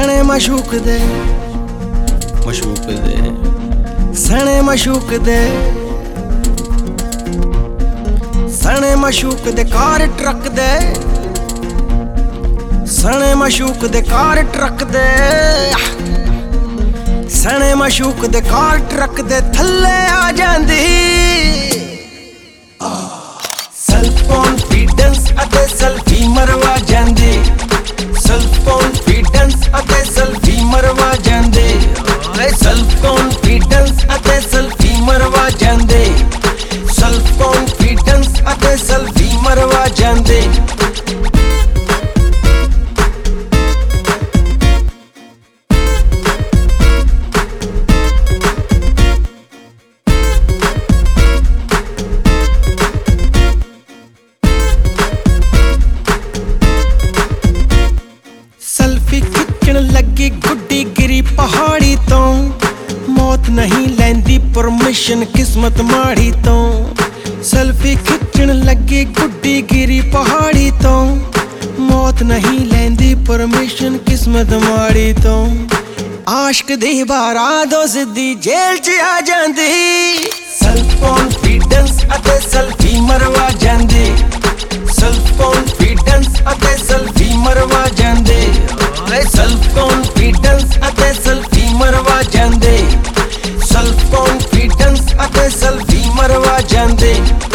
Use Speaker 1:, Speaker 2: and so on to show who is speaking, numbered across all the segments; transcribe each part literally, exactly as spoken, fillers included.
Speaker 1: सने मशूक दे मशूक दे सने मशूक दे सने मशूक दे कार ट्रक दे सने मशूक दे कार ट्रक दे सने मशूक दे कार ट्रक दे थल्ले आ जांदी सेल्फ कॉन्फिडेंस अते सेल्फी मरवा जांदी सेल्फ कॉन्फिडेंस अते सेल्फी मरवा जांदे सेल्फ कॉन्फिडेंस अते सेल्फी मरवा जांदे सेल्फ कॉन्फिडेंस अते सेल्फी मरवा जांदे सेल्फी खिंचण लगी गुड्डी गिरी पहाड़ी तो मौत नहीं लैंदी परमिशन किस्मत माड़ी तो सेल्फी खिंचण लगी गुड्डी गिरी पहाड़ी तो मौत नहीं लैंदी परमिशन किस्मत माड़ी तो आशिक दी बारात सिद्धी जेल च आ जांदी सेल्फ कॉन्फिडेंस अते सेल्फी मरवा जांदी सेल्फ कॉन्फिडेंस अते सेल्फी मरवा जांदे सेल्फ कॉन्फिडेंस अते सेल्फी मरवा जांदे सेल्फ कॉन्फिडेंस अते सेल्फी मरवा जांदे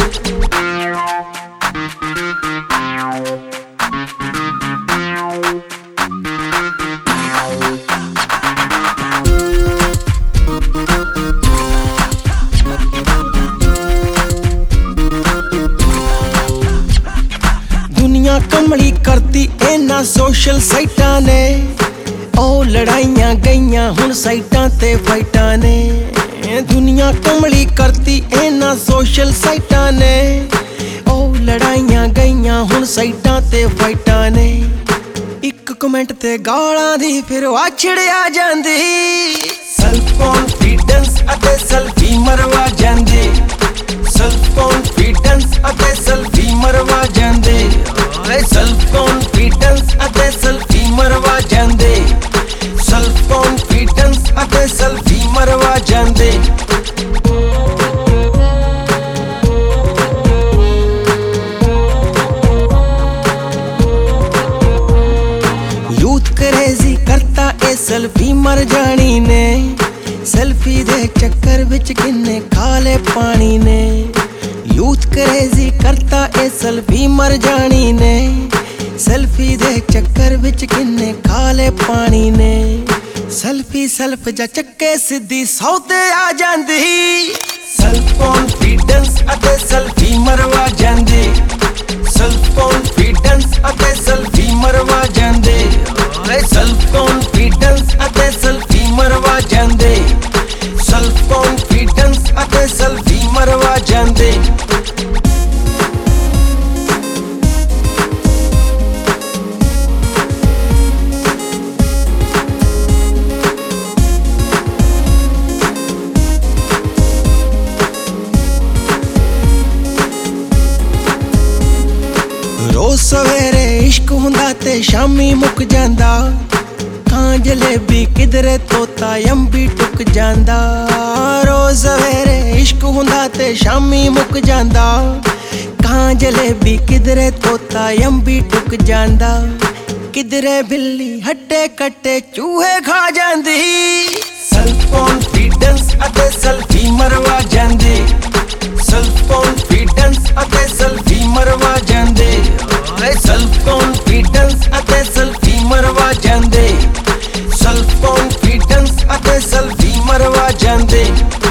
Speaker 1: दुनिया कमली करती इन्हां सोशल साइटां ने ओ लड़ाइयां गईयां हुण साइटां ते फाइटां ने दुनिया कमली करती इन्हां सोशल साइटां ने ओ लड़ाइयां गईयां हुण साइटां ते फाइटां ने इक कमेंट ते गालां दी फिर वाछड़ आ जांदी सेल्फ कॉन्फिडेंस अते सेल्फी मरवा जांदी सेल्फ कॉन्फिडेंस अते सेल्फी मरवा जांदे सेल्फ कॉन्फिडेंस अते सेल्फी मरवा जांदे सेल्फ कॉन्फिडेंस अते सेल्फी मरवा जांदे यूथ क्रेजी करता ए सेल्फी मर जानी ने सेल्फी दे चक्कर विच किन्ने खाले पानी ने यूथ क्रेजी करता ए सेल्फी मर जानी ने सेल्फी दे चक्कर विच किन्ने खाले पानी ने सेल्फी सेल्फ जा चक्के सिद्धी सौते आ जांदी सेल्फ कॉन्फिडेंस अते सेल्फी मरवा जांदी सेल्फ कॉन्फिडेंस अते सेल्फी मरवा जांदे सेल्फ कॉन्फिडेंस अते सेल्फी मरवा जांदे सेल्फ कॉन्फिडेंस अते सेल्फी मरवा जांदे रोज सवेरे इश्क हुंदा ते शामी मुक जांदा खां जलेबी किधरे तोता अंबी टुक जांदा रोज सवेरे इश्क हुंदा ते शामी मुक जांदा खां जलेबी किधरे तोता अंबी टुक जांदा किधरे बिल्ली हट्टे कट्टे चूहे खा जांदी सेल्फ कॉन्फिडेंस अते सेल्फी मरवा जांदी सेल्फ कॉन्फिडेंस अते सेल्फी मरवा जांदे सेल्फ कॉन्फिडेंस अते सेल्फी मरवा जांदे सेल्फ कॉन्फिडेंस अते सेल्फी मरवा जांदे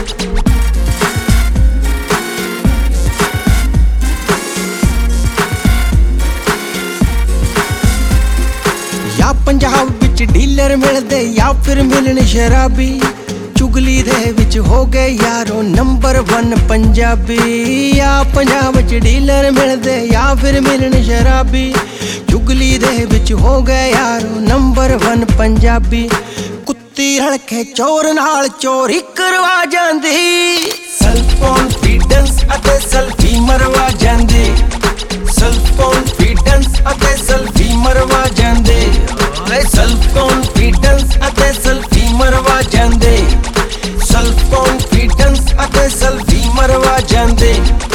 Speaker 1: या पंजाब विच डीलर मिलदे या फिर मिलन शराबी चुगली दे विच हो गए यारो नंबर वन पंजाबी या पंजाब विच डीलर मिलदे या फिर मिलन शराबी चुगली दे विच हो गए यारो नंबर वन पंजाबी कुत्ती रलके चोर नाल चोरी करवा जांदी सेल्फ कॉन्फिडेंस अते सेल्फी मरवा जांदी सेल्फ कॉन्फिडेंस अते सेल्फी मरवा जांदे सेल्फ कॉन्फिडेंस ਜਾਂਦੇ।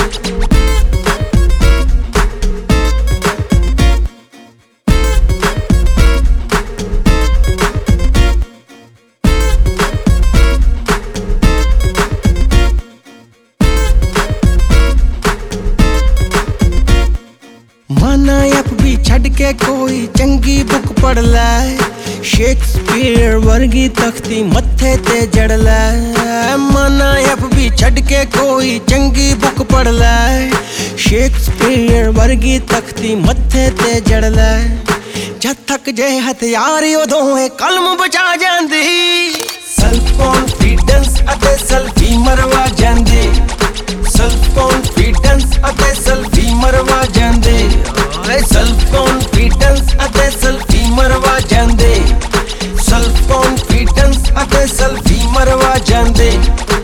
Speaker 1: माना एफ बी छड़ के कोई चंगी बुक पढ़ लै, शेक्सपीयर वर्गी तख्ती मत्थे ते जड़ लै। माना एफ बी छड़ के कोई चंगी बुक पढ़ लै, शेक्सपीयर वर्गी तख्ती मत्थे ते जड़ लै। जद तक जे हथियार उदों ए कलम बचा जांदी, सेल्फ कॉन्फिडेंस अते सेल्फी मरवा जांदे। सेल्फ कॉन्फिडेंस अते सेल्फी मरवा जांदे। सेल्फ कॉन्फिडेंस अते सेल्फी मरवा जांदे। सेल्फ कॉन्फिडेंस अते सेल्फी मरवा जांदे।